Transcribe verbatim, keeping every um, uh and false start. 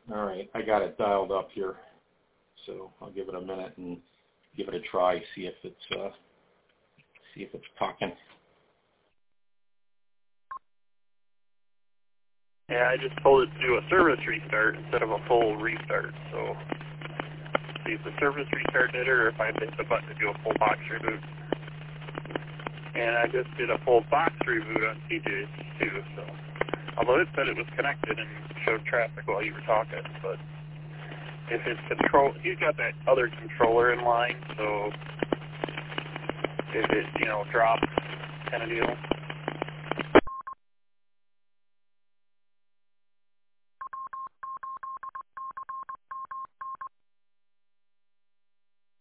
All right, I got it dialed up here, so I'll give it a minute and give it a try. See if it's uh, see if it's talking. Yeah, I just told it to do a service restart instead of a full restart. So see if the service restart did it, or if I hit the button to do a full box reboot. And I just did a full box reboot on T J's too. So although it said it was connected and showed traffic while you were talking, but if it's control, he's got that other controller in line, so if it, you know, drops, kind of deal.